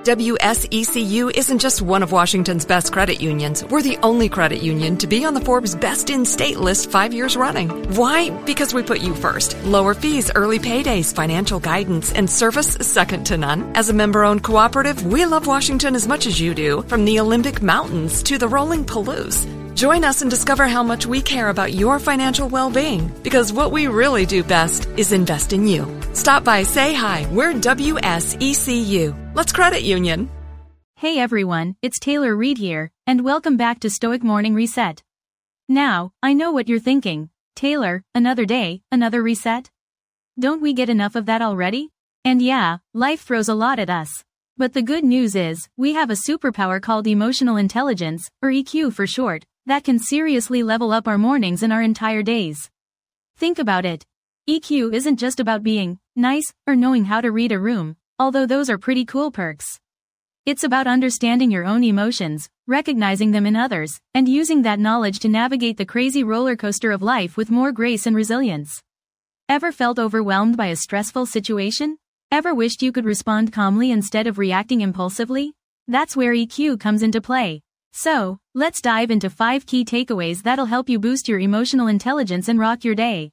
WSECU isn't just one of Washington's best credit unions. We're the only credit union to be on the Forbes Best in State list 5 years running. Why? Because we put you first. Lower fees, early paydays, financial guidance, and service second to none. As a member-owned cooperative, we love Washington as much as you do, from the Olympic Mountains to the rolling Palouse. Join us and discover how much we care about your financial well-being, because what we really do best is invest in you. Stop by, say hi. We're WSECU. Let's credit union. Hey everyone, it's Taylor Reed here, and welcome back to Stoic Morning Reset. Now, I know what you're thinking. Taylor, another day, another reset? Don't we get enough of that already? And yeah, life throws a lot at us. But the good news is, we have a superpower called emotional intelligence, or EQ for short, that can seriously level up our mornings and our entire days. Think about it. EQ isn't just about being nice or knowing how to read a room, although those are pretty cool perks. It's about understanding your own emotions, recognizing them in others, and using that knowledge to navigate the crazy roller coaster of life with more grace and resilience. Ever felt overwhelmed by a stressful situation? Ever wished you could respond calmly instead of reacting impulsively? That's where EQ comes into play. So, let's dive into 5 key takeaways that'll help you boost your emotional intelligence and rock your day.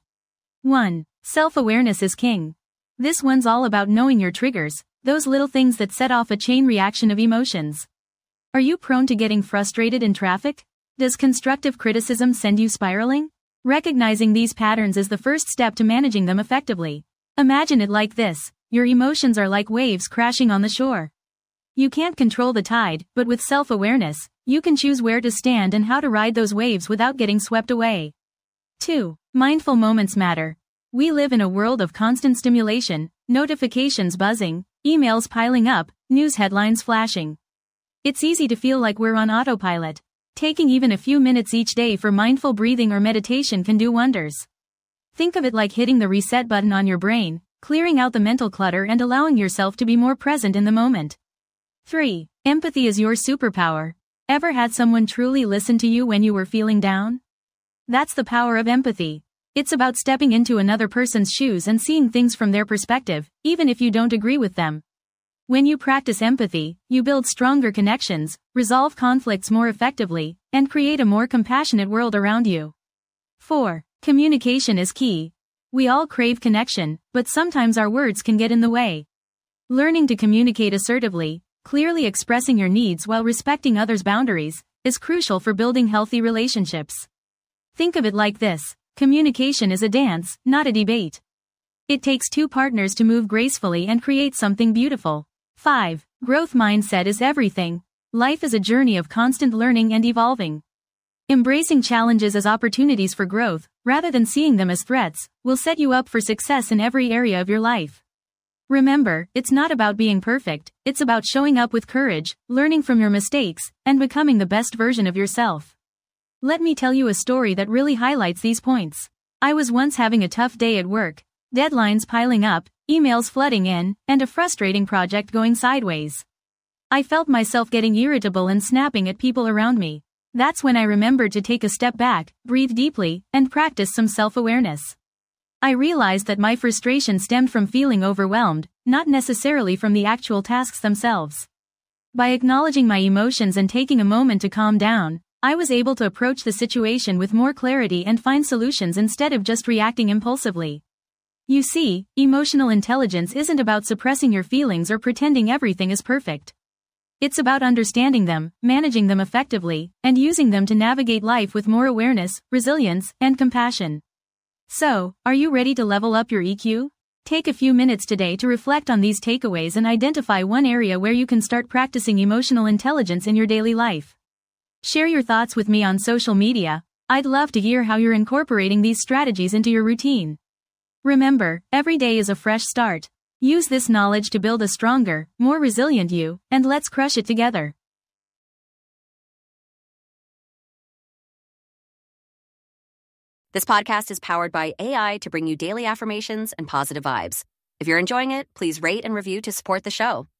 1. Self-awareness is king. This one's all about knowing your triggers, those little things that set off a chain reaction of emotions. Are you prone to getting frustrated in traffic? Does constructive criticism send you spiraling? Recognizing these patterns is the first step to managing them effectively. Imagine it like this: your emotions are like waves crashing on the shore. You can't control the tide, but with self-awareness, you can choose where to stand and how to ride those waves without getting swept away. 2. Mindful moments matter. We live in a world of constant stimulation, notifications buzzing, emails piling up, news headlines flashing. It's easy to feel like we're on autopilot. Taking even a few minutes each day for mindful breathing or meditation can do wonders. Think of it like hitting the reset button on your brain, clearing out the mental clutter and allowing yourself to be more present in the moment. 3. Empathy is your superpower. Ever had someone truly listen to you when you were feeling down? That's the power of empathy. It's about stepping into another person's shoes and seeing things from their perspective, even if you don't agree with them. When you practice empathy, you build stronger connections, resolve conflicts more effectively, and create a more compassionate world around you. 4. Communication is key. We all crave connection, but sometimes our words can get in the way. Learning to communicate assertively, clearly expressing your needs while respecting others' boundaries, is crucial for building healthy relationships. Think of it like this: communication is a dance, not a debate. It takes 2 partners to move gracefully and create something beautiful. 5. Growth mindset is everything. Life is a journey of constant learning and evolving. Embracing challenges as opportunities for growth, rather than seeing them as threats, will set you up for success in every area of your life. Remember, it's not about being perfect, it's about showing up with courage, learning from your mistakes, and becoming the best version of yourself. Let me tell you a story that really highlights these points. I was once having a tough day at work, deadlines piling up, emails flooding in, and a frustrating project going sideways. I felt myself getting irritable and snapping at people around me. That's when I remembered to take a step back, breathe deeply, and practice some self-awareness. I realized that my frustration stemmed from feeling overwhelmed, not necessarily from the actual tasks themselves. By acknowledging my emotions and taking a moment to calm down, I was able to approach the situation with more clarity and find solutions instead of just reacting impulsively. You see, emotional intelligence isn't about suppressing your feelings or pretending everything is perfect. It's about understanding them, managing them effectively, and using them to navigate life with more awareness, resilience, and compassion. So, are you ready to level up your EQ? Take a few minutes today to reflect on these takeaways and identify one area where you can start practicing emotional intelligence in your daily life. Share your thoughts with me on social media. I'd love to hear how you're incorporating these strategies into your routine. Remember, every day is a fresh start. Use this knowledge to build a stronger, more resilient you, and let's crush it together. This podcast is powered by AI to bring you daily affirmations and positive vibes. If you're enjoying it, please rate and review to support the show.